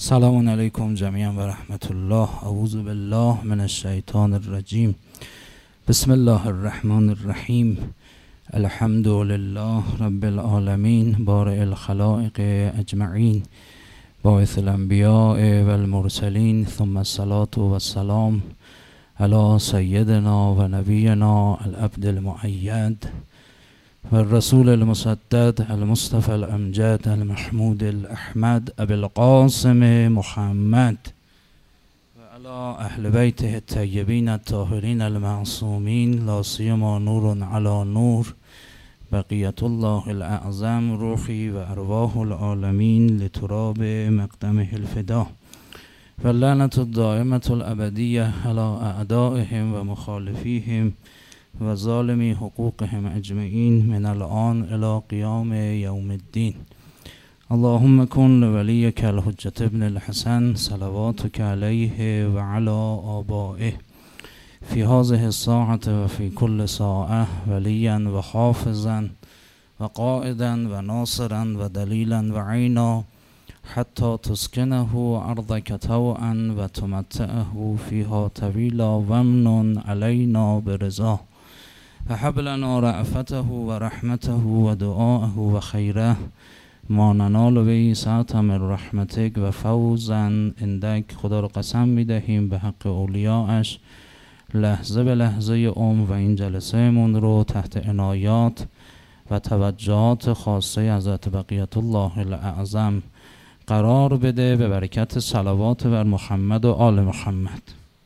سلام علیکم جمیعا و رحمت الله. اعوذ بالله من الشیطان الرجیم. بسم الله الرحمن الرحیم. الحمد لله رب العالمین بارئ الخلائق اجمعین باعث الانبیاء و المرسلین ثم الصلاة و السلام علی سیدنا و نبینا العبد المؤید و الرسول المسدد المصطفى الامجد المحمود الاحمد ابی القاسم محمد و علی اهل بیته الطیبین الطاهرین المعصومین لا سیما نور علی نور بقیت الله الاعظم روحی و ارواح العالمین لتراب مقدمه الفدا و لعنت الدائمة الابدیه علی اعدائهم و مخالفیهم و ظالمی حقوقهم اجمعین من الان الی قیام یوم الدین. اللهم کن لولیک الحجة ابن الحسن صلواتک علیه و علی آبائه فی هذه الساعة و فی کل ساعة ولیا و حافظا و قائدا و ناصرا و دلیلا و عینا حتی تسکنه ارضک طوعا و تمتعه فیها طویلا و امن علینا برضاه فهب لنا رأفته و رحمته و دعاءه و خیره ما ننال به ساعت من رحمتک و فوزا عندک. خدا رو قسم میدهیم به حق اولیاءش لحظه به لحظه و این جلسه من رو تحت عنایات و توجهات خاصه حضرت بقیت الله الاعظم قرار بده به برکت صلوات بر محمد و آل محمد.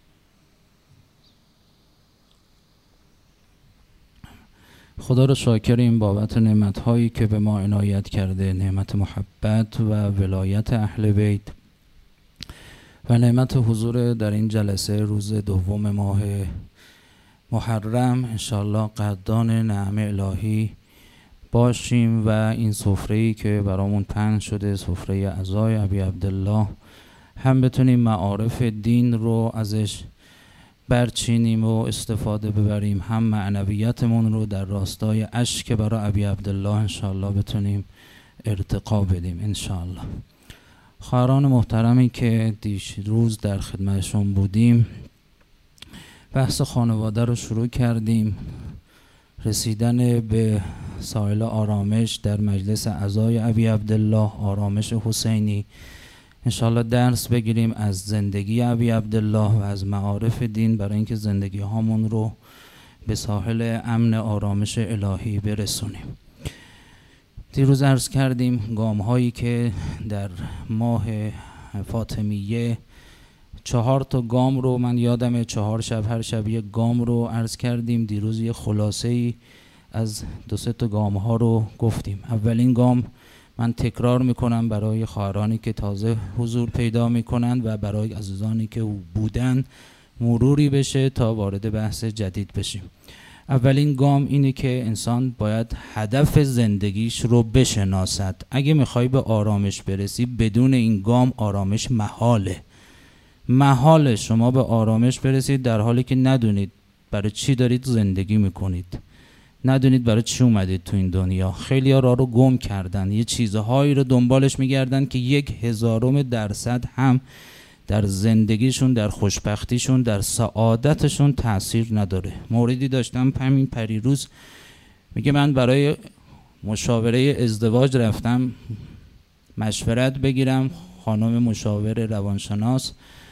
خدا رو شاکریم بابت نعمت‌هایی که به ما عنایت کرده، نعمت محبت و ولایت اهل بیت و نعمت حضور در این جلسه روز دوم ماه محرم. انشاءالله قدردان نعم الهی باشیم و این سفره‌ای که برامون پهن شده، سفره عزای ابی عبدالله، هم بتونیم معارف دین رو ازش برچینیم و استفاده ببریم، هم معنویتمون رو در راستای اشک برای ابی عبدالله انشاءالله بتونیم ارتقا بدیم انشاءالله. خواهران محترمی که دیروز در خدمتشون بودیم، بحث خانواده رو شروع کردیم، رسیدن به سایل آرامش در مجلس عزای ابی عبدالله، آرامش حسینی، انشاءالله درس بگیریم از زندگی ابی عبدالله و از معارف دین برای اینکه زندگی هامون رو به ساحل امن آرامش الهی برسونیم. دیروز عرض کردیم گام هایی که در ماه فاطمیه 4 تا گام رو من یادمه، 4 شب هر شب یک گام رو عرض کردیم. دیروز یه خلاصه ای از 2-3 تا گام ها رو گفتیم. اولین گام من تکرار میکنم برای خواهرانی که تازه حضور پیدا میکنن و برای عزیزانی که بودن مروری بشه تا وارد بحث جدید بشیم. اولین گام اینه که انسان باید هدف زندگیش رو بشناسد. اگه میخوای به آرامش برسی، بدون این گام آرامش محاله شما به آرامش برسید در حالی که ندونید برای چی دارید زندگی میکنید، ندونید برای چی اومدید تو این دنیا. خیلی ها راه رو گم کردن، یه چیزهایی رو دنبالش میگردن که 0.1% هم در زندگیشون، در خوشبختیشون، در سعادتشون تأثیر نداره. موردی داشتم همین پریروز، میگه من برای مشاوره ازدواج رفتم مشورت بگیرم، خانم مشاور روانشناس،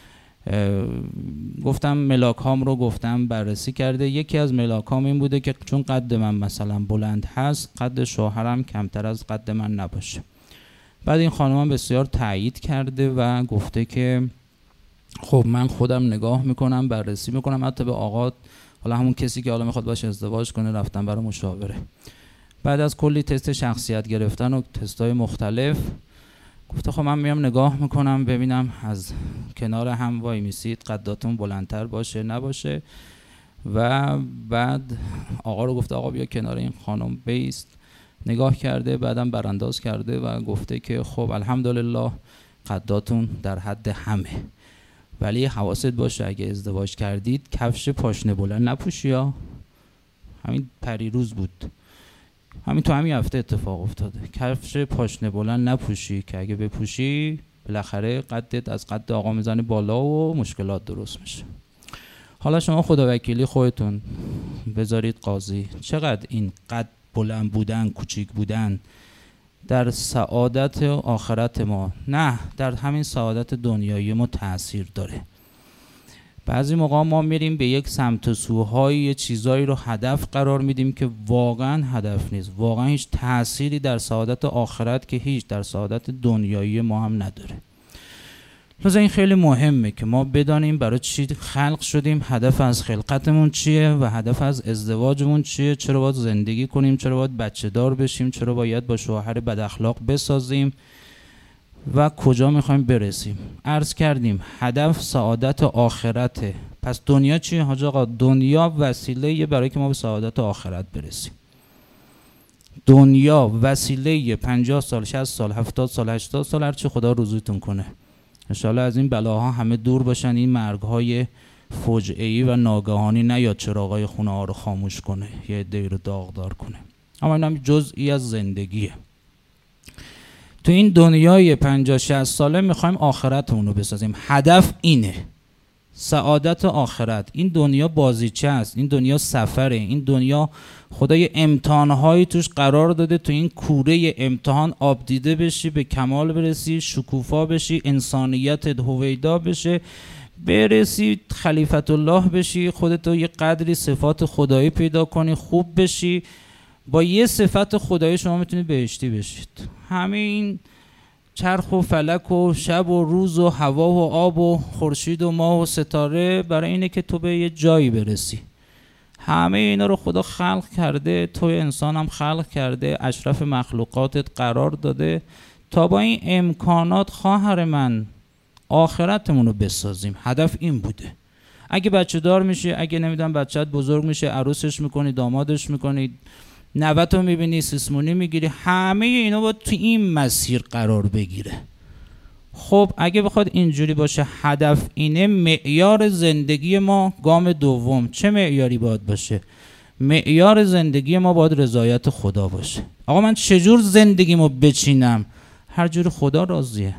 گفتم ملاکام رو گفتم بررسی کرده. یکی از ملاکام این بوده که چون قد من مثلا بلند هست، قد شوهرم کمتر از قد من نباشه. بعد این خانم بسیار تایید کرده و گفته که خب من خودم نگاه میکنم، بررسی میکنم. حتی به آقا، حالا همون کسی که حالا میخواد باشه ازدواج کنه، رفتم برای مشاوره. بعد از کلی تست شخصیت گرفتن و تستای مختلف، گفته خب من میام نگاه میکنم ببینم از کنار هم وای میسید قداتون بلندتر باشه نباشه. و بعد آقا رو گفته آقا بیا کنار این خانم بیست. نگاه کرده، بعدم برانداز کرده و گفته که خب الحمدلله قداتون در حد همه، ولی حواست باشه اگه ازدواج کردید کفش پاشنه بلند نپوشی. یا همین پریروز بود، همین تو همین هفته اتفاق افتاده. کفش پاشنه بلند نپوشی که اگه بپوشی بالاخره قدت از قد آقا میزنی بالا و مشکلات درست میشه. حالا شما خداوکیلی خودتون بذارید قاضی، چقدر این قد بلند بودن، کوچیک بودن در سعادت آخرت ما، نه در همین سعادت دنیایی ما تأثیر داره. بعضی موقع ما میریم به یک سمت و سوهای یه چیزایی رو هدف قرار میدیم که واقعا هدف نیست، واقعا هیچ تأثیری در سعادت آخرت که هیچ در سعادت دنیایی ما هم نداره. لذا این خیلی مهمه که ما بدانیم برای چی خلق شدیم، هدف از خلقتمون چیه و هدف از ازدواجمون چیه، چرا باید زندگی کنیم، چرا باید بچه دار بشیم، چرا باید با شوهر بد اخلاق بسازیم و کجا میخوایم برسیم. عرض کردیم هدف سعادت آخرته. پس دنیا چیه حاج آقا؟ دنیا وسیله برای که ما به سعادت آخرت برسیم. دنیا وسیله 50 سال 60 سال 70 سال 80 سال هرچی خدا روزیتون کنه. انشالله از این بلاها همه دور باشن، این مرگهای فجعه‌ای و ناگهانی نیاد چراغای خونه ها رو خاموش کنه، یه عده‌ای رو داغدار کنه. اما این هم جزئی از زندگیه. تو این دنیای 50-60 ساله میخوایم آخرتمون رو بسازیم. هدف اینه، سعادت آخرت. این دنیا بازیچه است، این دنیا سفره، این دنیا خدای امتحانهایی توش قرار داده، تو این کوره امتحان آب دیده بشی، به کمال برسی، شکوفا بشی، انسانیت هویدا بشه، برسی خلیفت الله بشی، خودتو یه قدری صفات خدایی پیدا کنی، خوب بشی، با یه صفت خدایی شما میتونید بهشتی بشید. همین چرخ و فلک و شب و روز و هوا و آب و خورشید و ماه و ستاره برای اینه که تو به یه جایی برسی. همه اینا رو خدا خلق کرده، تو انسان هم خلق کرده، اشرف مخلوقاتت قرار داده تا با این امکانات خواهر من آخرتمون رو بسازیم. هدف این بوده. اگه بچه دار میشه، اگه نمیدونم بچه‌ت بزرگ میشه، عروسش میکنی، دامادش میکنی، نوتو میبینی، سیسمونی میگیری، همه اینا باید تو این مسیر قرار بگیره. خب اگه بخواد اینجوری باشه، هدف اینه، معیار زندگی ما گام دوم چه معیاری باید باشه؟ معیار زندگی ما باید رضایت خدا باشه. آقا من چجور زندگیمو بچینم؟ هر جور خدا راضیه.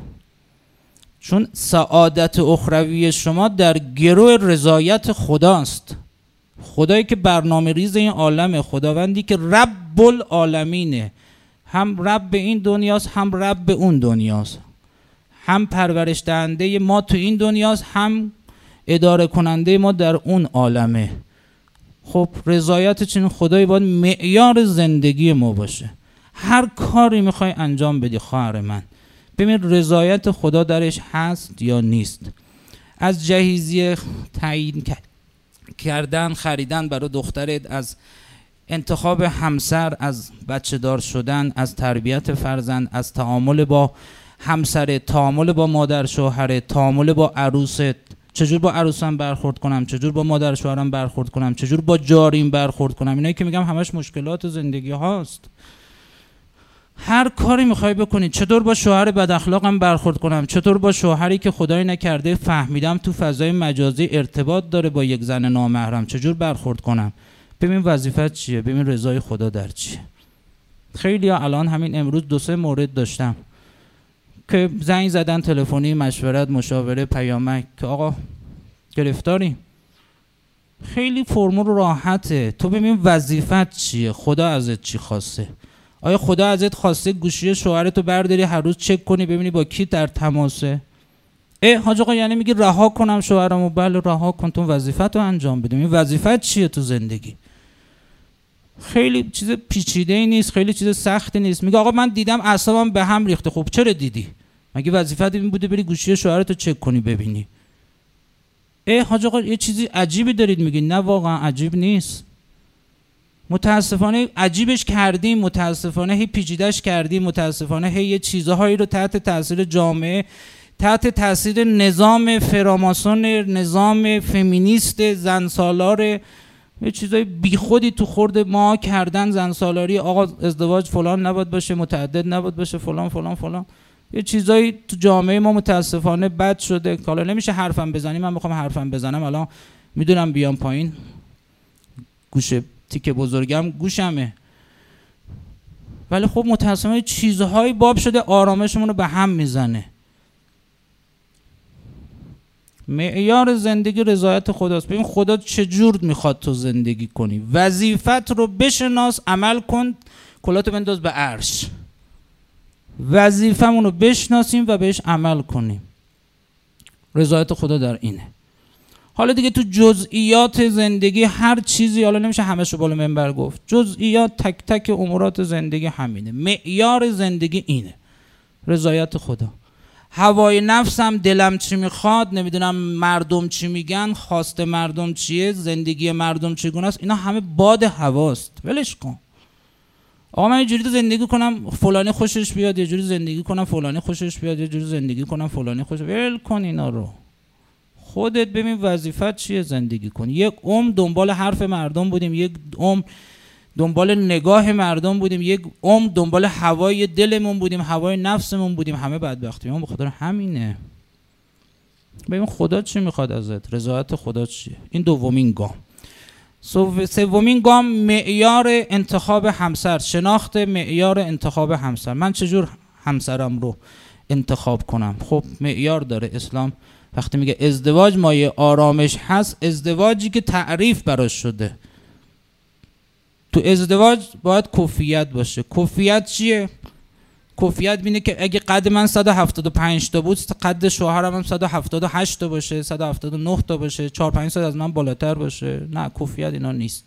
چون سعادت اخروی شما در گروه رضایت خداست. خدایی که برنامه ریز این عالمه، خداوندی که رب العالمینه، هم رب این دنیاست هم رب اون دنیاست، هم پرورش دهنده ما تو این دنیاست هم اداره کننده ما در اون عالمه. خب رضایت چنین خدایی باید معیار زندگی ما باشه. هر کاری میخوای انجام بدی خواهر من، ببین رضایت خدا درش هست یا نیست. از جهیزیه تعیین کردن، خریدن برای دخترت، از انتخاب همسر، از بچه دار شدن، از تربیت فرزند، از تعامل با همسر، تعامل با مادر شوهر، تعامل با عروست، چجور با عروسم برخورد کنم، چجور با مادر شوهرم برخورد کنم، چجور با جاریم برخورد کنم. اینایی که میگم همش مشکلات زندگی هاست. هر کاری میخوای بکنی، چطور با شوهر بد اخلاقم برخورد کنم، چطور با شوهری که خدای نکرده فهمیدم تو فضای مجازی ارتباط داره با یک زن نامحرم، چجور برخورد کنم. ببین وظیفت چیه، ببین رضای خدا در چیه. خیلی الان همین امروز 2-3 مورد داشتم که زنگ زدن، تلفنی، مشورت، مشاوره، پیامک که آقا گرفتاری. خیلی فرمول راحته. تو ببین وظیفت چیه، خدا ازت چی خواسته. آیا خدا ازت خواسته گوشی شوهرتو برداری هر روز چک کنی ببینی با کی در تماسه؟ حاج آقا یعنی میگی رها کنم شوهرمو؟ بله رها کن، تو وظیفتو انجام بده. این وظیفت چیه تو زندگی؟ خیلی چیز پیچیده‌ای نیست، خیلی چیز سختی نیست. میگه آقا من دیدم اعصابم به هم ریخته. خب چرا دیدی؟ مگه وظیفت این بوده بری گوشی شوهرتو چک کنی ببینی؟ حاج آقا یه چیزی عجیبی دارید میگین. نه واقعا عجیب نیست. متاسفانه عجیبش کردیم، متاسفانه هی پیچیده‌اش کردیم، متاسفانه هی یه چیزهایی رو تحت تاثیر جامعه، تحت تاثیر نظام فراماسون، نظام فمینیست زن سالار، یه چیزای بیخودی تو خورد ما کردن. زن سالاری، آقا ازدواج فلان نباید باشه، متعدد نباید باشه، فلان فلان فلان. یه چیزایی تو جامعه ما متاسفانه بد شده. حالا نمیشه حرفم بزنی، من میخوام حرفم بزنم الان میدونم بیام پایین، گوشه تیکه بزرگم گوشمه، ولی خب متاسفانه چیزهایی باب شده آرامشمون رو به هم میزنه. معیار زندگی رضایت خداست. ببین خدا چجور میخواد تو زندگی کنی. وظیفت رو بشناس، عمل کن، کلاتو بنداز به عرش. وظیفمون رو بشناسیم و بهش عمل کنیم. رضایت خدا در اینه. حالا دیگه تو جزئیات زندگی هر چیزی، حالا نمیشه همش رو بالا منبر گفت، جزئیات تک تک امورات زندگی همینه. معیار زندگی اینه، رضایت خدا. هوای نفسم، دلم چی میخواد، نمیدونم مردم چی میگن، خواست مردم چیه، زندگی مردم چگونه است، اینا همه باد هواست. ولش کن. آقا من یه جوری زندگی کنم فلانی خوشش بیاد، یه جوری زندگی کنم فلانی خوشش بیاد، یه جوری زندگی کنم فلانی خوشش بیاد. ول کن اینا رو. خودت ببین وظیفت چیه زندگی کنی. یک عمر دنبال حرف مردم بودیم، یک عمر دنبال نگاه مردم بودیم، یک عمر دنبال هوای دلمون بودیم، هوای نفسمون بودیم. همه بدبختی ما به خاطر همینه. ببین خدا چی میخواد ازت، رضایت خدا چیه. این دومین گام. سومین گام معیار انتخاب همسر، شناخت معیار انتخاب همسر. من چجور همسرم رو انتخاب کنم؟ خب معیار داره اسلام. وقتی میگه ازدواج مایه آرامش هست، ازدواجی که تعریف براش شده. تو ازدواج باید کفیت باشه. کفیت چیه؟ کفیت بینه که اگه قد من 175 تا بود، قد شوهرم هم 178 تا باشه، 179 تا باشه، 4-5 سال از من بالاتر باشه. نه، کفیت اینا نیست.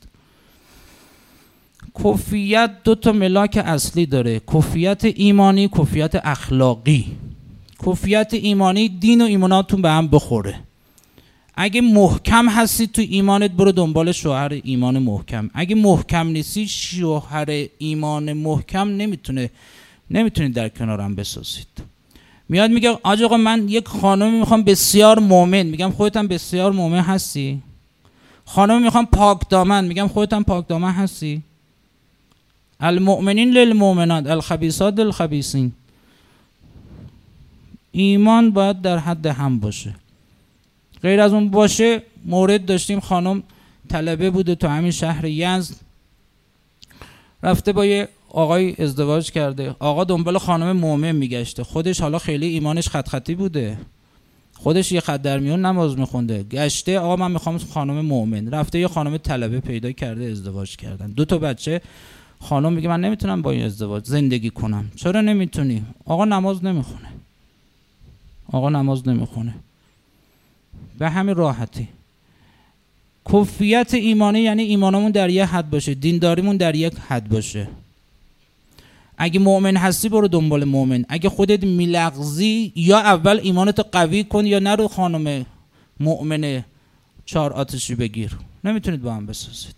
کفیت 2 تا ملاک اصلی داره، کفیت ایمانی، کفیت اخلاقی. کفیت ایمانی، دین و ایماناتون به هم بخوره. اگه محکم هستی تو ایمانت، برو دنبال شوهر ایمان محکم. اگه محکم نیستی، شوهر ایمان محکم نمیتونید در کنارم بسازید. میاد میگه آقا من یک خانمی میخوام بسیار مؤمن. میگم خودت هم بسیار مؤمن هستی؟ خانمی میخوام پاک دامن. میگم خودت هم پاک دامن هستی؟ المؤمنین للمؤمنات الخبیثات للخبیثین. ایمان باید در حد هم باشه. غیر از اون باشه، مورد داشتیم خانم طلبه بوده تو همین شهر یزد، رفته با یه آقای ازدواج کرده. آقا دنبال خانم مؤمن میگشته، خودش حالا خیلی ایمانش خط خطی بوده، خودش یه خط در میون نماز میخونده. گشته آقا من میخوام خانم مؤمن. رفته یه خانم طلبه پیدا کرده، ازدواج کردن، 2 تا بچه. خانم میگه من نمیتونم با این ازدواج زندگی کنم. چرا نمیتونی؟ آقا نماز نمیخونه. آقا نماز نمیخونه. به همین راحتی. کفیت ایمانی یعنی ایمانمون در یک حد باشه، دینداریمون در یک حد باشه. اگه مؤمن هستی برو دنبال مؤمن. اگه خودت میلغزی، یا اول ایمانتو قوی کن یا نرو خانم مؤمنه 4 آتشی بگیر. نمیتونید با هم بسازید.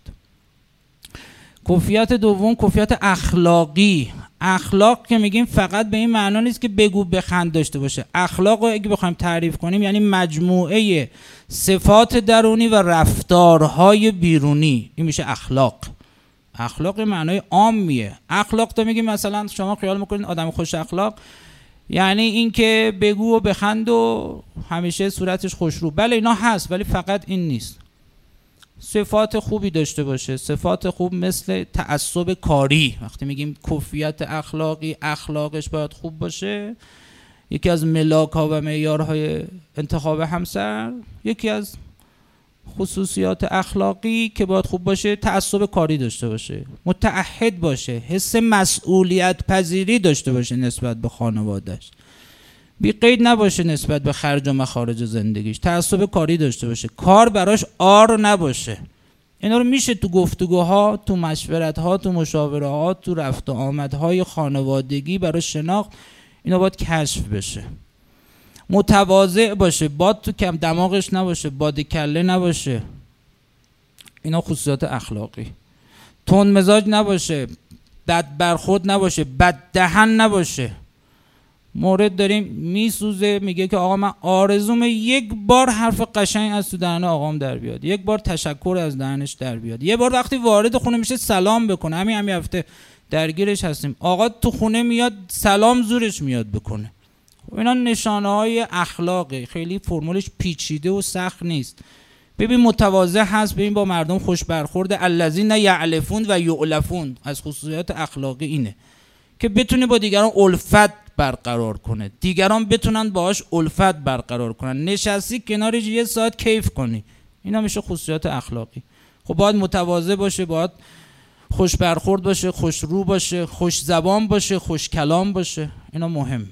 کفیت دوم، کفیت اخلاقی. اخلاق که میگیم فقط به این معنا نیست که بگو بخند داشته باشه. اخلاق رو اگه بخوایم تعریف کنیم یعنی مجموعه صفات درونی و رفتارهای بیرونی. این میشه اخلاق. اخلاق معنای عامیه. اخلاق تو میگیم مثلا شما خیال میکنید آدم خوش اخلاق یعنی این که بگو و بخند و همیشه صورتش خوشرو. بله اینا هست، ولی فقط این نیست. صفات خوبی داشته باشه. صفات خوب مثل تعصب کاری. وقتی میگیم کفیت اخلاقی، اخلاقش باید خوب باشه. یکی از ملاک ها و معیارهای انتخاب همسر، یکی از خصوصیات اخلاقی که باید خوب باشه، تعصب کاری داشته باشه، متعهد باشه، حس مسئولیت پذیری داشته باشه نسبت به خانواده‌اش، بی قید نباشه نسبت به خرج و مخارج زندگیش، تعصب کاری داشته باشه، کار براش عار نباشه. اینا رو میشه تو گفتگوها، تو مشورت‌ها، تو مشاوره‌ها، تو رفت و آمدهای خانوادگی برای شناخت اینا باید کشف بشه. متواضع باشه، باد تو کم دماغش نباشه، باد کله نباشه. اینا خصوصیات اخلاقی. تند مزاج نباشه، بد برخورد نباشه، بد دهن نباشه. مورد داریم میسوزه، میگه که آقا من آرزوم یک بار حرف قشنگ از تو دهن آقام در بیاد، یک بار تشکر از دهنش در بیاد، یه بار وقتی وارد خونه میشه سلام بکنه. همین هفته درگیرش هستیم، آقا تو خونه میاد سلام زورش میاد بکنه. اینا نشانه های اخلاقه، خیلی فرمولش پیچیده و سخت نیست. ببین متواضع هست، ببین با مردم خوش برخورد. الذین یعلفون و یؤلفون، از خصوصیات اخلاقی اینه که بتونه با دیگران الفت برقرار کنه، دیگران بتونن باهاش الفت برقرار کنن، نشستی کنارش یه ساعت کیف کنی. اینا میشه خصوصیات اخلاقی. خب باید متواضع باشه، باید خوش برخورد باشه، خوش رو باشه، خوش زبان باشه، خوش کلام باشه. اینا مهمه.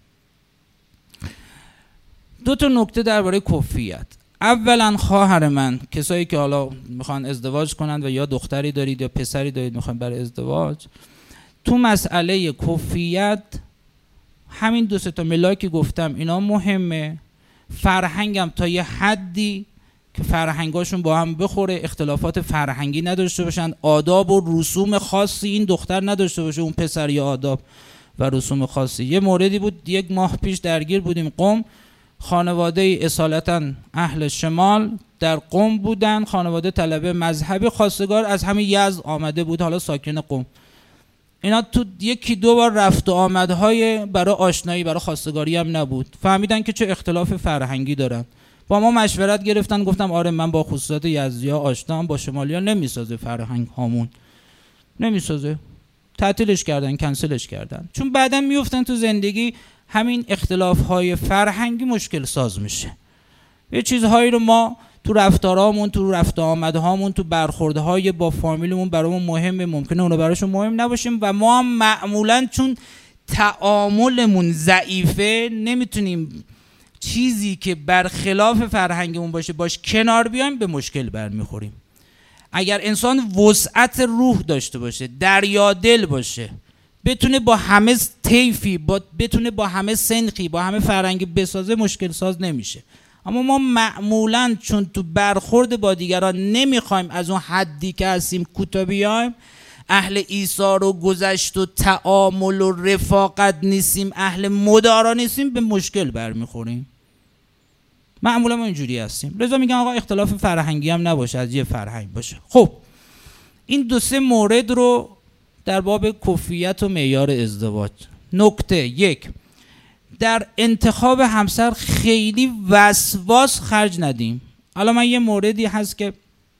دو تا نکته درباره کفیت. اولا خواهر من، کسایی که حالا میخوان ازدواج کنند و یا دختری دارید یا پسری دارید میخوان برای ازدواج، تو مسئله کفیت همین دو سه تا ملاکی گفتم اینا مهمه. فرهنگم تا یه حدی که فرهنگاشون با هم بخوره، اختلافات فرهنگی نداشته باشن، آداب و رسوم خاصی این دختر نداشته باشه، اون پسر یا آداب و رسوم خاصی. یه موردی بود 1 ماه پیش درگیر بودیم قم، خانواده اصالتا اهل شمال در قم بودن، خانواده طلبه مذهبی خواستگار از همین یزد آمده بود، حالا ساکن قم. اینا تو 1-2 بار رفت و آمدهای برای آشنایی برای خواستگاری هم نبود. فهمیدن که چه اختلاف فرهنگی دارن. با ما مشورت گرفتن، گفتم آره من با خصوصیات یزدی‌ها آشنام، با شمالی‌ها نمیسازه، فرهنگ هامون نمیسازه. تعطیلش کردن، کنسلش کردن. چون بعداً میافتن تو زندگی همین اختلاف‌های فرهنگی مشکل ساز میشه. یه چیزهایی رو ما تو رفتارامون، تو رفت آمدهامون، تو برخوردهای با فامیلمون برامون مهمه، ممکنه اونا براشون مهم نباشیم و ما هم معمولاً چون تعاملمون ضعیفه نمیتونیم چیزی که برخلاف فرهنگمون باشه باش کنار بیایم، به مشکل برمیخوریم. اگر انسان وسعت روح داشته باشه، دریادل باشه، بتونه با همه طیفی، بتونه با همه سنخی، با همه فرهنگی بسازه، مشکل ساز نمیشه. اما ما معمولاً چون تو برخورد با دیگران نمیخوایم از اون حدی که هستیم کوتاه بیایم، اهل ایثار و گذشت و تعامل و رفاقت نیستیم، اهل مدارا نیستیم، به مشکل برمیخوریم. معمولا ما اینجوری هستیم. لذا میگن آقا اختلاف فرهنگی هم نباشه، از یه فرهنگ باشه. خب این 2-3 مورد رو در باب کفیت و معیار ازدواج. نکته 1، در انتخاب همسر خیلی وسواس خرج ندیم. الان من یه موردی هست که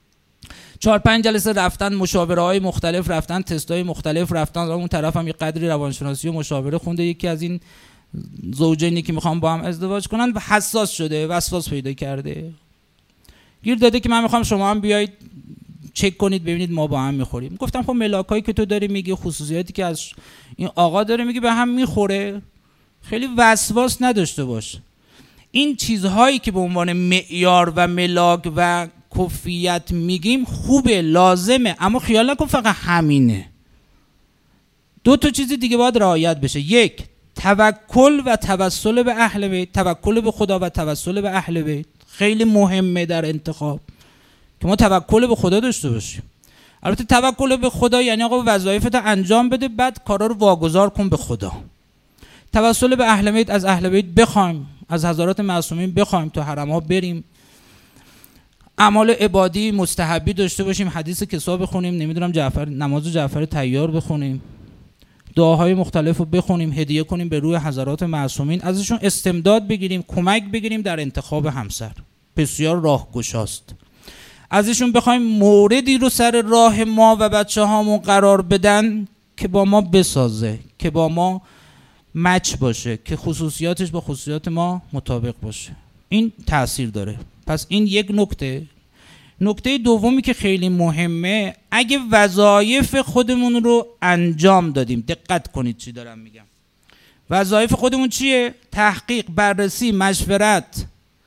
4-5 جلسه رفتن، مشاوره های مختلف رفتن، تست های مختلف رفتن، اون طرف هم یه قدری روانشناسی و مشاوره خونده، یکی از این زوجینی که میخوام با هم ازدواج کنن و حساس شده، وسواس پیدا کرده، گیر داده که من میخوام شما هم بیایید چک کنید ببینید ما با هم میخوریم. گفتم خب ملاکایی که تو داری میگی، خصوصیاتی که از این آقا داره میگی به هم میخوره، خیلی وسواس نداشته باش. این چیزهایی که به عنوان معیار و ملاک و کفیت میگیم خوبه، لازمه، اما خیال نکن فقط همینه. 2 تا چیز دیگه باید رعایت بشه. 1، توکل و توسل به اهل بیت، توکل به خدا و توسل به اهل بیت خیلی مهمه در انتخاب، که ما توکل به خدا داشته باشیم. البته توکل به خدا یعنی آقا وظایفت انجام بده، بعد کارا رو واگذار کن به خدا. توسل به اهل بیت، از اهل بیت بخوایم، از حضرات معصومین بخوایم تو حرم‌ها بریم، اعمال عبادی مستحبی داشته باشیم، حدیث کسا بخونیم، نمیدونم نماز جعفر طیار بخونیم، دعاهای مختلف رو بخونیم، هدیه کنیم به روی حضرات معصومین، ازشون استمداد بگیریم، کمک بگیریم در انتخاب همسر. بسیار راهگشاست. ازشون بخوایم موردی رو سر راه ما و بچه هامون قرار بدن که با ما بسازه، که با ما مچ باشه، که خصوصیاتش با خصوصیات ما مطابق باشه. این تأثیر داره. پس این یک نکته. نکته دومی که خیلی مهمه، اگه وظایف خودمون رو انجام دادیم، دقت کنید چی دارم میگم. وظایف خودمون چیه؟ تحقیق، بررسی، مشورت،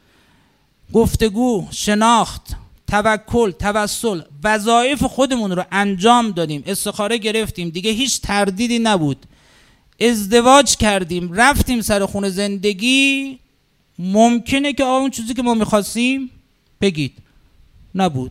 گفتگو، شناخت، توکل، توسل. وظایف خودمون رو انجام دادیم، استخاره گرفتیم، دیگه هیچ تردیدی نبود، ازدواج کردیم، رفتیم سر خونه زندگی، ممکنه که اون چیزی که ما میخواستیم بگید نبود.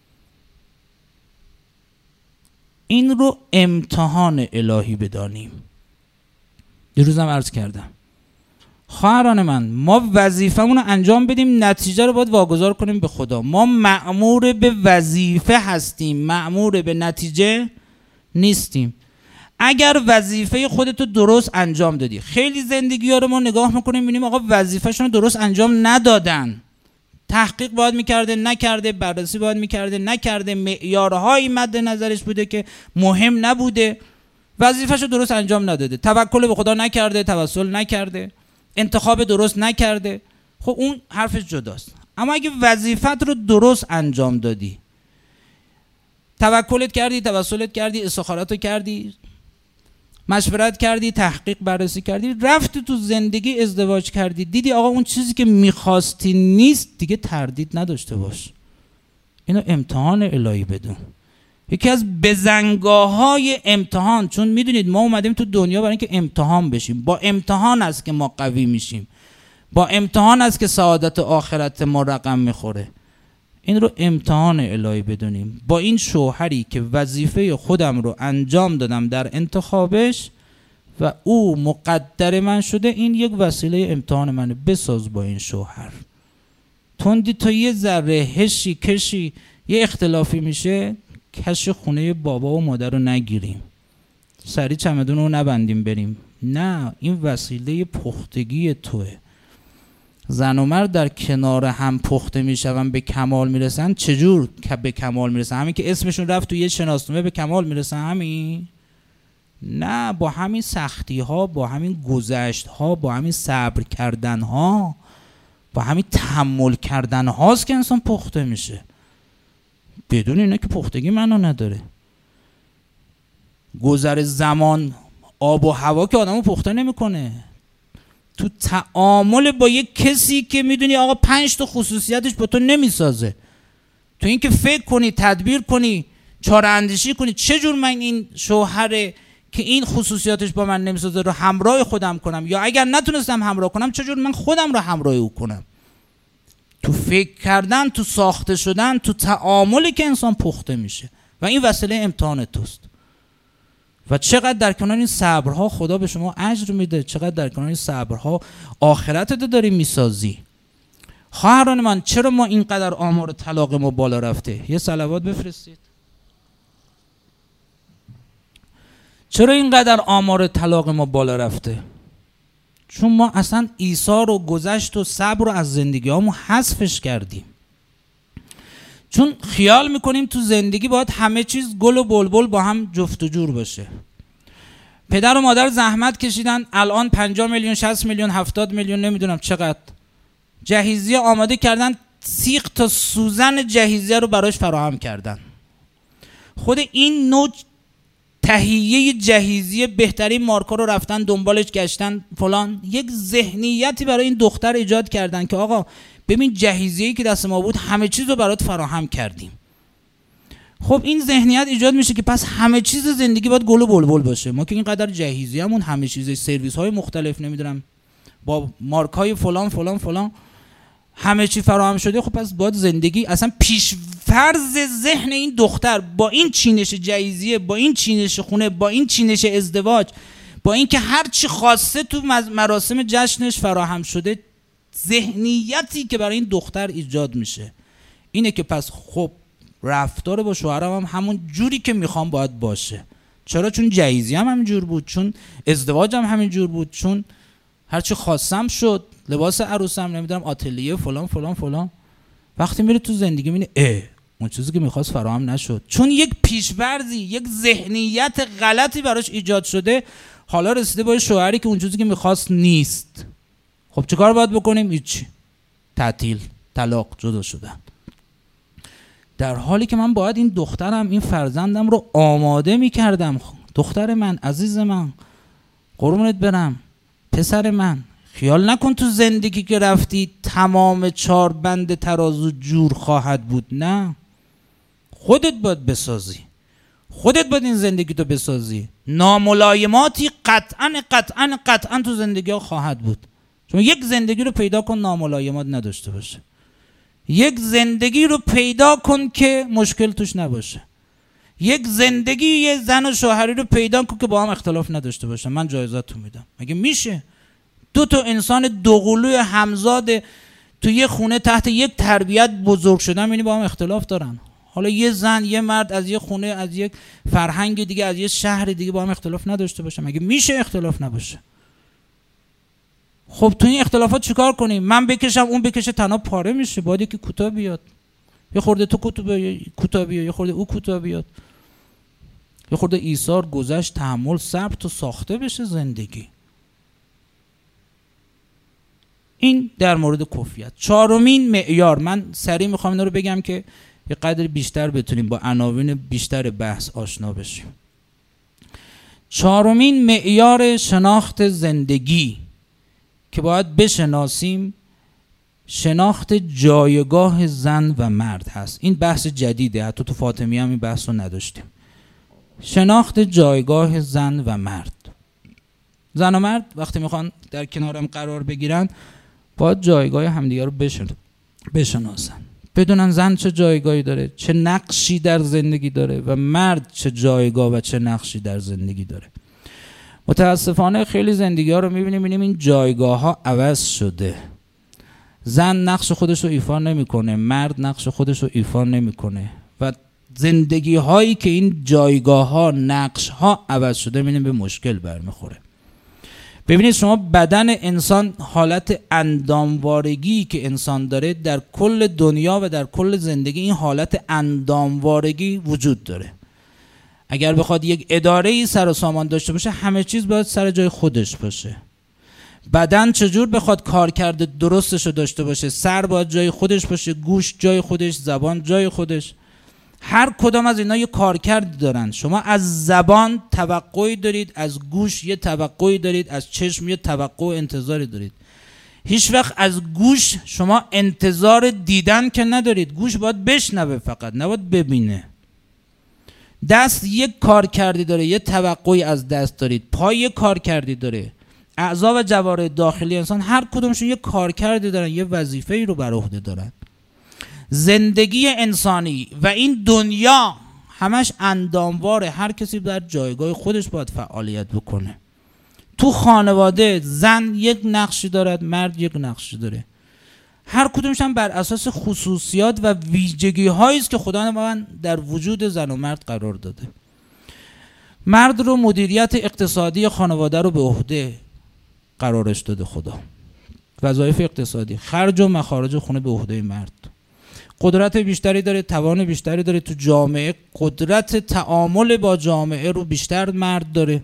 این رو امتحان الهی بدانیم. دیروزم عرض کردم خواهران من، ما وظیفمون رو انجام بدیم، نتیجه رو باید واگذار کنیم به خدا. ما مأمور به وظیفه هستیم، مأمور به نتیجه نیستیم. اگر وظیفه خودتو درست انجام دادی، خیلی زندگی‌ها رو ما نگاه میکنیم میبینیم آقا وظیفه‌شون رو درست انجام ندادن، تحقیق باید میکرده نکرده، بررسی باید میکرده نکرده، معیارهایی مد نظرش بوده که مهم نبوده، وظیفه‌شو درست انجام نداده، توکل به خدا نکرده، توسل نکرده، انتخاب درست نکرده، خب اون حرفش جداست. اما اگه وظیفت رو درست انجام دادی، توکلت کردی، توسلت کردی، استخارات کردی، مشورت کردی، تحقیق بررسی کردی، رفتی تو زندگی ازدواج کردی، دیدی آقا اون چیزی که میخواستی نیست، دیگه تردید نداشته باش، اینو امتحان الهی بدون. یکی از بزنگاه‌های امتحان، چون میدونید ما اومدیم تو دنیا برای اینکه امتحان بشیم، با امتحان است که ما قوی میشیم، با امتحان است که سعادت آخرت ما رقم میخوره. این رو امتحان الهی بدونیم. با این شوهری که وظیفه خودم رو انجام دادم در انتخابش و او مقدر من شده، این یک وسیله امتحان منه، بساز با این شوهر. تندی تا یه ذره هشی کشی یه اختلافی میشه، کش خونه بابا و مادر رو نگیریم، سری چمدون رو نبندیم بریم، نه، این وسیله پختگی توه. زن و مرد در کنار هم پخته میشون، به کمال میرسن. چجور که به کمال میرسن؟ همین که اسمشون رفت تو یه شناسنامه به کمال میرسن؟ همین؟ نه، با همین سختی ها، با همین گذشت ها، با همین صبر کردن ها، با همین تحمل کردن هاست که انسان پخته میشه. بدون اینه که پختگی منو نداره. گذر زمان، آب و هوا که آدمو پخته نمیکنه. تو تعامل با یک کسی که میدونی آقا 5 تا خصوصیتش با تو نمیسازه، تو این که فکر کنی، تدبیر کنی، چاره اندیشی کنی، چجور من این شوهره که این خصوصیاتش با من نمیسازه رو همراه خودم کنم، یا اگر نتونستم همراه کنم چجور من خودم رو همراه او کنم. تو فکر کردن، تو ساخته شدن، تو تعاملی که انسان پخته میشه و این وسیله امتحان توست. و چقدر در کنار این صبرها خدا به شما اجر میده، چقدر در کنار این صبرها آخرتت داری میسازی. خواهران من، چرا ما اینقدر آمار طلاق ما بالا رفته؟ یه صلوات بفرستید. چرا اینقدر آمار طلاق ما بالا رفته؟ چون ما اصلا ایثار و گذشت و صبر رو از زندگی هامون حذفش کردیم. چون خیال میکنیم تو زندگی باید همه چیز گل و بلبل با هم جفت و جور باشه. پدر و مادر زحمت کشیدن، الان 50 میلیون 60 میلیون 70 میلیون نمیدونم چقدر جهیزیه آماده کردن، سیخ تا سوزن جهیزیه رو براش فراهم کردن. خود این نوع تهیه جهیزیه، بهترین مارکا رو رفتن دنبالش گشتن فلان، یک ذهنیتی برای این دختر ایجاد کردن که آقا ببین جهیزیه‌ای که دست ما بود همه چیز رو برات فراهم کردیم. خب این ذهنیت ایجاد میشه که پس همه چیز زندگی باید گل و بلبل باشه. ما که اینقدر جهیزیه‌مون همه چیز، سرویس های مختلف نمیدونم با مارک های فلان فلان فلان همه چی فراهم شده، خب پس باید زندگی اصلا پیش فرض ذهن این دختر با این چینش جهیزیه، با این چینش خونه، با این چینش ازدواج، با اینکه هر چی خواسته تو مراسم جشنش فراهم شده، ذهنیتی که برای این دختر ایجاد میشه اینه که پس خب رفتار با شوهرم هم همون جوری که میخوام باید باشه. چرا؟ چون جهیزی هم همین جور بود، چون ازدواج هم همین جور بود، چون هرچی خواستم شد، لباس عروسم نمیدونم آتلیه فلان فلان فلان. وقتی میره تو زندگی میبینی اون چیزی که میخواست فراهم نشد، چون یک پیش‌ورزی، یک ذهنیت غلطی براش ایجاد شده. حالا رسیده با شوهری که اون چیزی که میخواست نیست. خب چه کار باید بکنیم؟ هیچ، تعطیل، طلاق، جدا شدن. در حالی که من باید این دخترم، این فرزندم رو آماده میکردم. دختر من، عزیز من، قربونت برم، پسر من، خیال نکن تو زندگی که رفتی تمام 4 بند ترازو جور خواهد بود. نه، خودت باید بسازی، خودت باید این زندگی تو بسازی. ناملایماتی قطعاً تو زندگی ها خواهد بود. چون یک زندگی رو پیدا کن ناملایمات نداشته باشه، یک زندگی رو پیدا کن که مشکل توش نباشه، یک زندگی، یه زن و شوهری رو پیدا کن که با هم اختلاف نداشته باشه. من جایزتون میدم. مگه میشه 2 تا انسان دوقلوی همزاد تو یه خونه تحت یک تربیت بزرگ شدن یعنی با هم اختلاف دارن؟ حالا یه زن، یه مرد از یه خونه، از یک فرهنگ دیگه، از یه شهر دیگه با هم اختلاف نداشته باشه؟ مگه میشه اختلاف نباشه؟ خب تو این اختلافات چیکار کنیم؟ من بکشم اون بکشه، تنها پاره میشه. باید یکی کوتاه بیاد، یه خورده تو کوتاه بیاد، یه خورده او کوتاه بیاد، یه خورده ایثار، گذشت، تحمل، صبر تا ساخته بشه زندگی. این در مورد کفریت. چهارمین معیار، من سریع میخوام اینا رو بگم که یه قدر بیشتر بتونیم با عناوین بیشتر بحث آشنا بشیم. چهارمین معیار شناخت زندگی که باید بشناسیم، شناخت جایگاه زن و مرد هست. این بحث جدیده، حتی تو فاطمی هم این بحث رو نداشتیم. شناخت جایگاه زن و مرد. زن و مرد وقتی میخوان در کنارم قرار بگیرن باید جایگاه همدیگه رو بشناسن، بدونن زن چه جایگاهی داره، چه نقشی در زندگی داره و مرد چه جایگاه و چه نقشی در زندگی داره. متاسفانه خیلی زندگی ها رو میبینیم این جایگاه ها عوض شده. زن نقش خودش رو ایفا نمیکنه، مرد نقش خودش رو ایفا نمیکنه و زندگی هایی که این جایگاه ها، نقش ها عوض شده میبینیم به مشکل برمیخوره. ببینید شما بدن انسان، حالت انداموارگی که انسان داره در کل دنیا و در کل زندگی، این حالت انداموارگی وجود داره. اگر بخواد یک اداره‌ای سر و سامان داشته باشه، همه چیز باید سر جای خودش باشه. بدن چجور بخواد کارکرد درستش رو داشته باشه؟ سر باید جای خودش باشه، گوش جای خودش، زبان جای خودش. هر کدام از اینا یه کارکرد دارن. شما از زبان توقعی دارید، از گوش یه توقعی دارید، از چشم یه توقع و انتظاری دارید. هیچ وقت از گوش شما انتظار دیدن که ندارید. گوش باید بشنوه، فقط نباید ببینه. دست یک کارکردی داره، یه توقعی از دست دارید. پای یه کارکردی داره. اعضا و جوارح داخلی انسان هر کدومشون یه کارکردی دارن، یه وظیفه‌ای رو بر عهده دارن. زندگی انسانی و این دنیا همش اندامواره. هر کسی در جایگاه خودش باید فعالیت بکنه. تو خانواده زن یک نقشی دارد، مرد یک نقشی داره. هر کدومش هم بر اساس خصوصیات و ویژگی هایی است که خدا من در وجود زن و مرد قرار داده. مرد رو مدیریت اقتصادی خانواده رو به عهده قرارش داده خدا. وظایف اقتصادی، خرج و مخارج خونه به عهده مرد. قدرت بیشتری داره، توان بیشتری داره تو جامعه، قدرت تعامل با جامعه رو بیشتر مرد داره.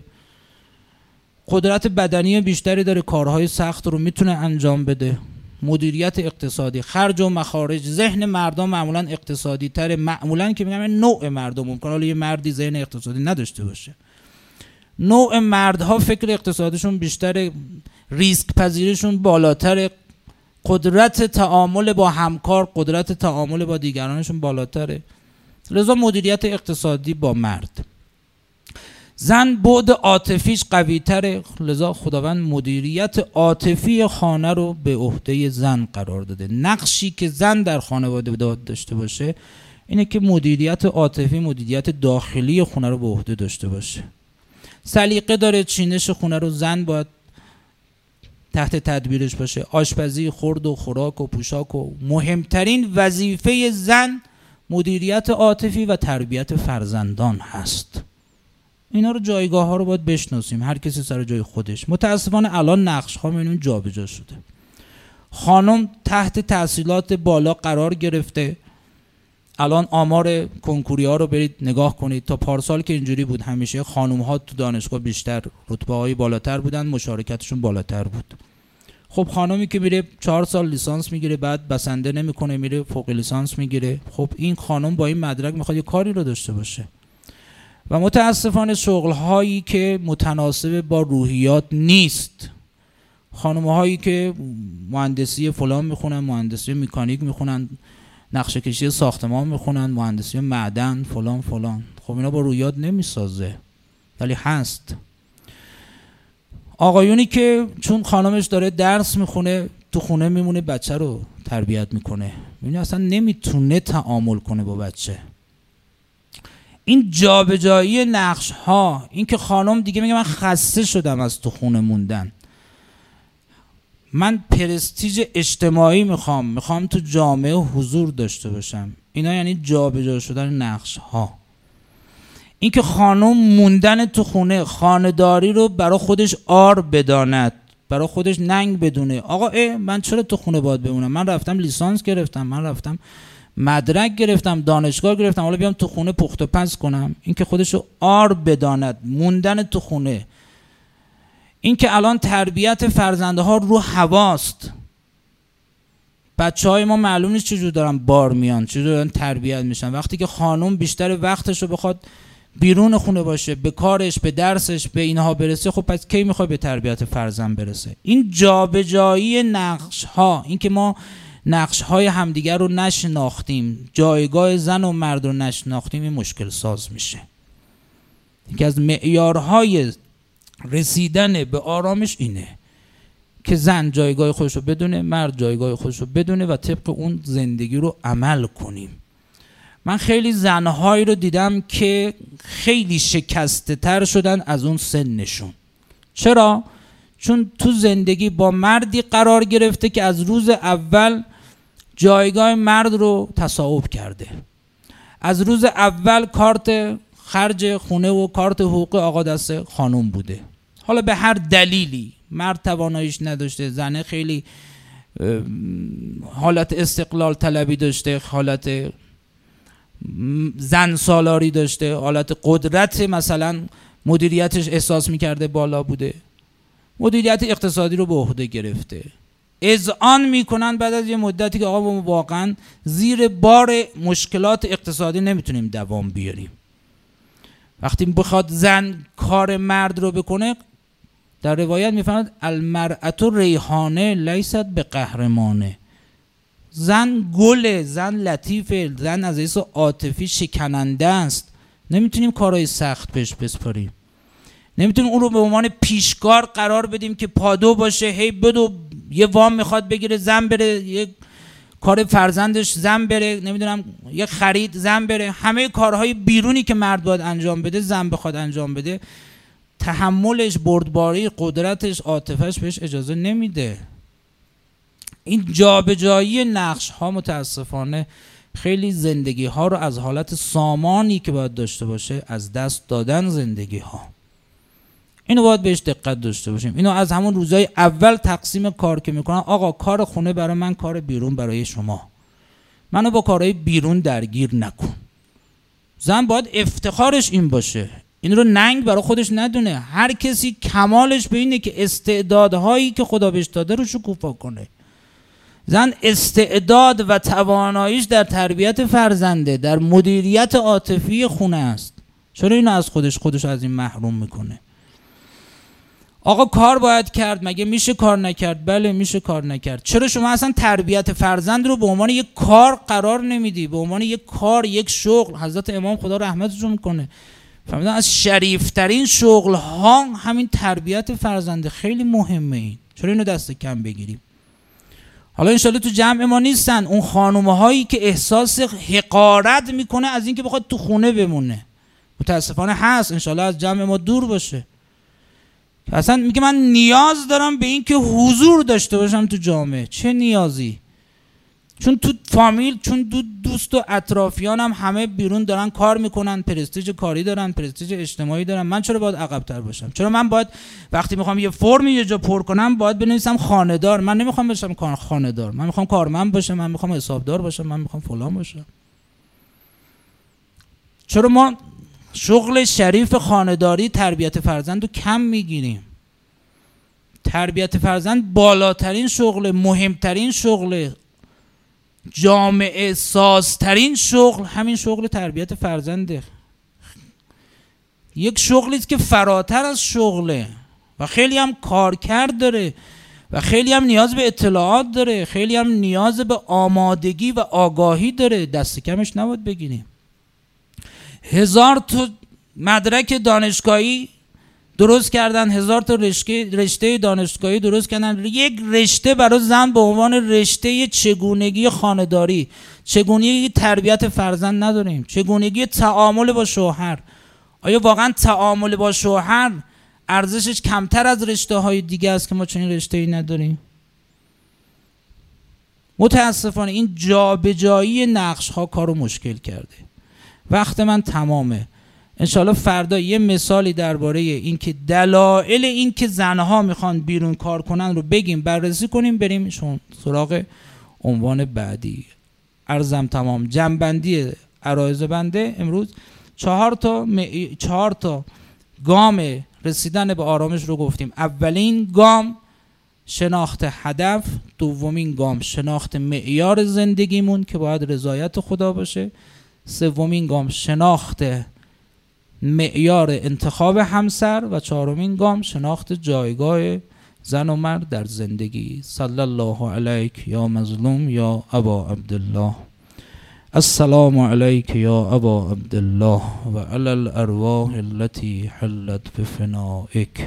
قدرت بدنی بیشتری داره، کارهای سخت رو میتونه انجام بده. مدیریت اقتصادی، خرج و مخارج. ذهن مردم معمولا اقتصادی تره. معمولا که میگم نوع مردم، ممکنه حالا یه مردی ذهن اقتصادی نداشته باشه. نوع مردها فکر اقتصادیشون بیشتره، ریسک پذیریشون بالاتره، قدرت تعامل با همکار، قدرت تعامل با دیگرانشون بالاتره. لذا مدیریت اقتصادی با مرد. زن بعد عاطفیش قوی تره، لذا خداوند مدیریت عاطفی خانه رو به عهده زن قرار داده. نقشی که زن در خانواده داشته باشه اینه که مدیریت عاطفی، مدیریت داخلی خونه رو به عهده داشته باشه. سلیقه داره، چینش خونه رو زن باید تحت تدبیرش باشه. آشپزی، خورد و خوراک و پوشاک و مهمترین وظیفه زن مدیریت عاطفی و تربیت فرزندان هست. اینا رو جایگاه ها رو باید بشناسیم، هر کسی سر جای خودش. متاسفانه الان نقش ها میبینیم جابجا شده. خانم تحت تحصیلات بالا قرار گرفته. الان آمار کنکوری ها رو برید نگاه کنید. تا پارسال که اینجوری بود، همیشه خانم ها تو دانشگاه بیشتر رتبه های بالاتر بودن، مشارکتشون بالاتر بود. خب خانمی که میره 4 سال لیسانس میگیره، بعد بسنده نمیکنه، میره فوق لیسانس میگیره. خب این خانم با این مدرک میخواد یه کاری رو داشته باشه و متاسفانه شغل هایی که متناسب با روحیات نیست. خانم هایی که مهندسی فلان میخونن، مهندسی مکانیک میخونن، نقشه کشی ساختمان میخونن، مهندسی معدن فلان فلان. خب اینا با روحیات نمیسازه، ولی هست. آقایونی که چون خانمش داره درس میخونه تو خونه میمونه، بچه رو تربیت میکنه، میبینی اصلا نمیتونه تعامل کنه با بچه. این جابجایی نقش ها، این که خانم دیگه میگه من خسته شدم از تو خونه موندن، من پرستیژ اجتماعی میخوام تو جامعه حضور داشته باشم. اینا یعنی جابجا شدن نقش ها. این که خانم موندن تو خونه، خانه‌داری رو برای خودش عار بداند، برای خودش ننگ بدونه. آقا من چرا تو خونه باید بمونم؟ من رفتم لیسانس گرفتم، من رفتم مدرک گرفتم، دانشگاه گرفتم، حالا بیام تو خونه پخت و پز کنم؟ این که خودشو عار بداند. موندن تو خونه، این که الان تربیت فرزنده ها رو هواست. بچه های ما معلوم نیست چجور دارن بار میان، چجور دارن تربیت میشن. وقتی که خانم بیشتر وقتش رو بخواد بیرون خونه باشه، به کارش، به درسش، به اینها برسه، خب پس کی میخواد به تربیت فرزند برسه؟ این جابجایی نقش ها، این که ما نقش های همدیگر رو نشناختیم، جایگاه زن و مرد رو نشناختیم، این مشکل ساز میشه. یکی از معیارهای رسیدن به آرامش اینه که زن جایگاه خودش رو بدونه، مرد جایگاه خودش رو بدونه و طبق اون زندگی رو عمل کنیم. من خیلی زنهایی رو دیدم که خیلی شکسته تر شدن از اون سنشون. چرا؟ چون تو زندگی با مردی قرار گرفته که از روز اول جایگاه مرد رو تصاحب کرده. از روز اول کارت خرج خونه و کارت حقوق آقا دست خانم بوده. حالا به هر دلیلی مرد تواناییش نداشته، زنه خیلی حالت استقلال طلبی داشته، حالت زن سالاری داشته، حالت قدرت مثلا مدیریتش احساس میکرده بالا بوده، مدیریت اقتصادی رو به عهده گرفته. اذعان میکنن بعد از یه مدتی که آقا ما واقعا زیر بار مشکلات اقتصادی نمیتونیم دوام بیاریم. وقتی بخواد زن کار مرد رو بکنه، در روایت میفرماد المرأة ریحانه لیست به قهرمانه. زن گله، زن لطیفه، زن از حیث عاطفی شکننده است. نمیتونیم کارهای سخت پیش بسپاریم، نمیتونیم اون رو به عنوان پیشکار قرار بدیم که پادو باشه، هی بدو یه وام میخواد بگیره زن بره، یه کار فرزندش زن بره، نمیدونم یه خرید زن بره، همه کارهای بیرونی که مرد باید انجام بده زن بخواد انجام بده. تحملش، بردباری، قدرتش، عاطفش بهش اجازه نمیده. این جابجایی نقش ها متاسفانه خیلی زندگی ها رو از حالت سامانی که باید داشته باشه از دست دادن زندگی ها. اینو باید بهش دقت داشته باشیم. اینو از همون روزای اول تقسیم کار که میکنن، آقا کار خونه برای من، کار بیرون برای شما، منو با کارهای بیرون درگیر نکن. زن باید افتخارش این باشه، این رو ننگ برای خودش ندونه. هر کسی کمالش به اینه که استعدادهایی که خدا بهش داده رو شکوفا کنه. زن استعداد و تواناییش در تربیت فرزنده، در مدیریت عاطفی خونه است. چرا اینو از خودش از این محروم میکنه؟ آقا کار باید کرد، مگه میشه کار نکرد؟ بله میشه کار نکرد. چرا شما اصلا تربیت فرزند رو به عنوان یک کار قرار نمیدی؟ به عنوان یک کار، یک شغل. حضرت امام خدا رحمتشون کنه فهمیدن از شریفترین شغل ها همین تربیت فرزنده. خیلی مهمه این. چرا اینو دست کم بگیریم؟ حالا انشالله تو جمع ما نیستن اون خانومه هایی که احساس حقارت میکنه از اینکه بخواد تو خونه بمونه. متاسفانه هست، انشالله از جمع ما دور باشه. اصلا میگه من نیاز دارم به این که حضور داشته باشم تو جامعه. چه نیازی؟ چون تو فامیل، چون دوست و اطرافیانم همه بیرون دارن کار میکنن، پرستیژ کاری دارن، پرستیژ اجتماعی دارن. من چرا باید عقب تر باشم؟ چرا من باید وقتی میخوام یه فرمی یه جا پر کنم باید بنویسم خانه‌دار؟ من نمیخوام بشم خانه‌دار، من میخوام کارمند باشم، من میخوام حسابدار باشم، من میخوام فلان باشم. چرا ما شغل شریف خانه‌داری، تربیت فرزند رو کم میگیریم؟ تربیت فرزند بالاترین شغل، مهمترین شغل، جامعه سازترین شغل همین شغل تربیت فرزنده. یک شغلی است که فراتر از شغله و خیلی هم کارکرد داره و خیلی هم نیاز به اطلاعات داره، خیلی هم نیاز به آمادگی و آگاهی داره. دست کمش نباید بگیریم. 1000 تا مدرک دانشگاهی درست کردن، 1000 تا رشته دانشگاهی درست کردن. یک رشته برای زن به عنوان رشته چگونگی خانه‌داری، چگونگی تربیت فرزند نداریم. چگونگی تعامل با شوهر. آیا واقعا تعامل با شوهر ارزشش کمتر از رشته های دیگه است که ما چنین رشته‌ای نداریم؟ متاسفانه این جابجایی نقش ها کارو مشکل کرده. وقت من تمامه. انشالله فردا یه مثالی درباره این که دلایل این که زنها میخوان بیرون کار کنن رو بگیم، بررسی کنیم، بریم سراغ عنوان بعدی. عرضم تمام. جنبندی عرایض بنده امروز 4 تا گام رسیدن به آرامش رو گفتیم. اولین گام شناخت هدف، دومین گام شناخت معیار زندگیمون که باید رضایت خدا باشه، سومین گام شناخت معیار انتخاب همسر و چهارمین گام شناخت جایگاه زن و مرد در زندگی. صلی الله علیک یا مظلوم یا ابا عبدالله. السلام علیک یا ابا عبدالله و علی الارواح التي حلت بفنائک.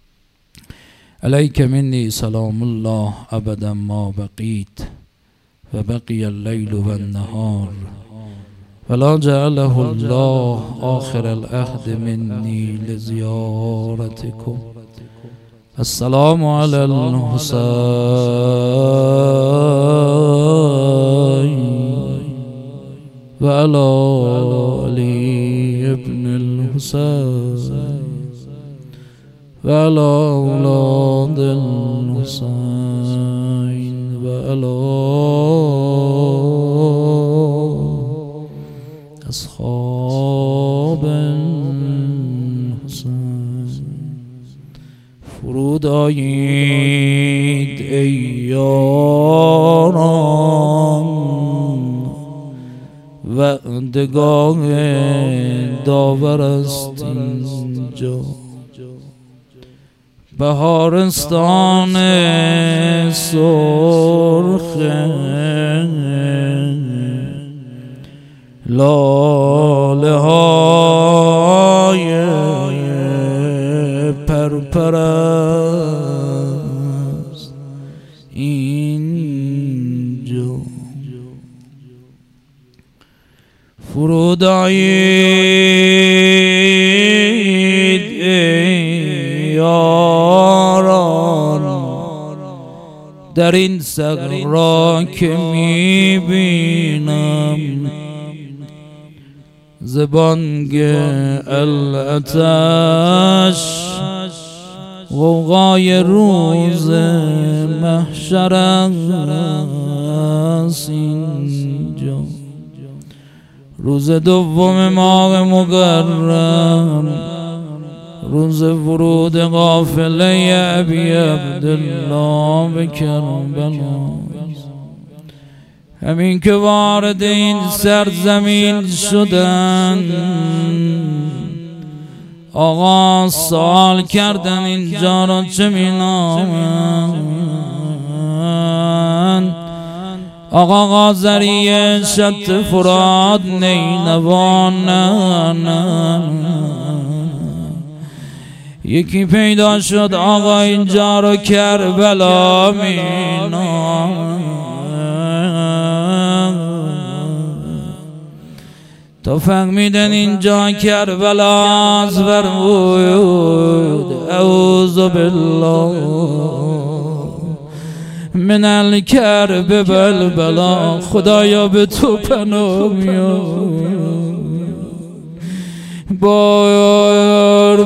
علیک منی سلام الله ابدا ما بقیت و بقی اللیل و النهار ولا جعله الله آخر العهد منی لزیارتکم. السلام علی الحسین و علی علی ابن الحسین و علی اولاد الحسین و علی اصحاب الحسین. فرود آیید ای یاران وعدگاه داور است اینجا. بهارستان سرخ لاله های پرپر است اینجا. فرود آیید یاران در این صحرا که میبینم زبانگ العطش غوغای روز محشر است اینجا. روز دوم ماه مکرم، روز ورود قافله ابی عبدالله به کربلا. همین که وارد این سرزمین شدن آقا سوال کردن اینجا را چه مینامند؟ آقا قاضریه، شط فرات، نینوا، نه. یکی پیدا شد آقا اینجا را کربلا مینامند. تو فهمیدن اینجا کربلاست، فرمود اعوذ بالله من الکرب بالبلا. خدایا به تو پناه میارم، بار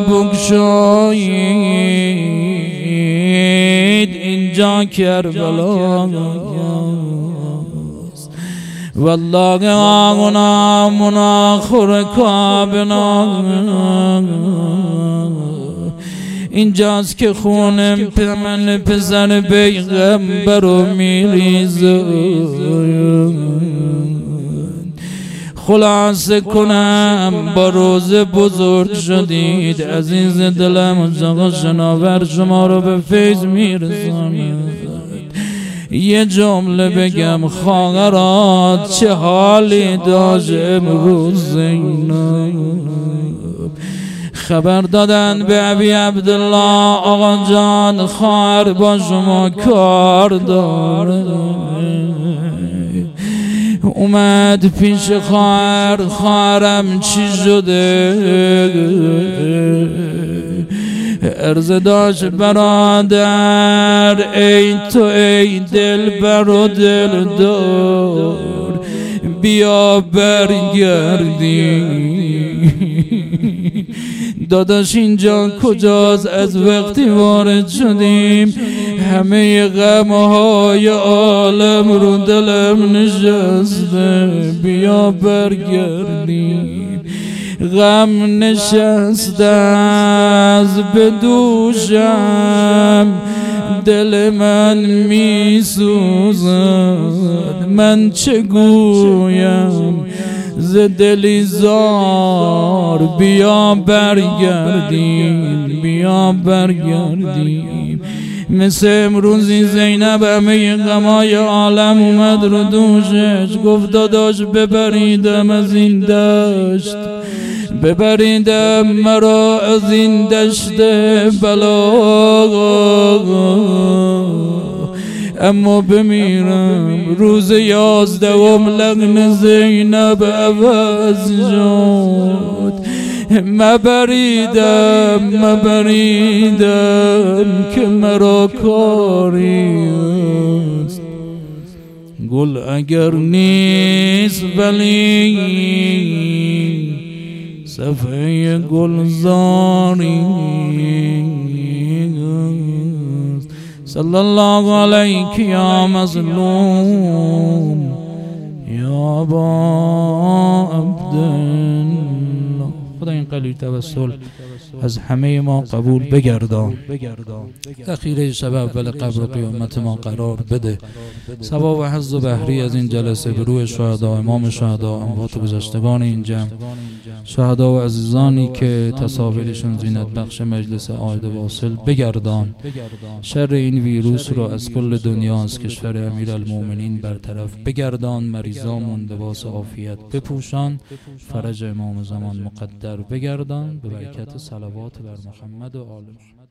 بگشایید اینجا کربلاست. والله آمنا مناخر کابنا اینجاست که خون من پسر پیغمبر رو میریزه. خلاصه کنم با روز بزرگ شدید عزیز دلم، جاقا شناور شما رو به فیض میرسانم. یه جمله بگم خواهرات چه حالی داشت امروز زینب. خبر دادن به ابی عبدالله آقا جان خواهر با شما کار داره. اومد پیش خواهر، خواهرم چی شده؟ عرض داشت برادر ای تو ای دل بر و دل دار، بیا برگردی. داداش اینجا کجاست؟ از وقتی وارد شدیم همه غمهای عالم رو دلم نشسته، بیا برگردیم. غم نشسته از به دوشم، دل من می سوزد، من چه گویم ز دلی زار. بیا برگردیم، بیا برگردیم. مثل امروزی زینب همه غمای عالم اومد رو دوشش، گفت داداش ببریدم از این دشت، ببریدم مرا از این دشت بلا، اما بمیرم روز 11 لگن زینب عوض شد. مبریدم که مرا کاری است. گل اگر نیست ولی صفحه گلزاری است. صلی الله علیک یا مظلوم یا ابا عبدالله. خدا این قلیل توسل از همه ما قبول بگردان، ذخیره شب اول قبر قیامت ما قرار بده. ثواب و حظ و بهری از این جلسه به روح شهدا، امام شهدا، اموات گذشتگان این جمع، شهدا و عزیزانی که تصاویرشون زینت بخش مجلس عاید واصل بگردان. شر این ویروس رو از کل دنیا، از کشور امیرالمومنین برطرف بگردان. مریضامون لباس عافیت بپوشان، فرج امام زمان مقدر بگردان. به برکت صلوات بر محمد و آل محمد.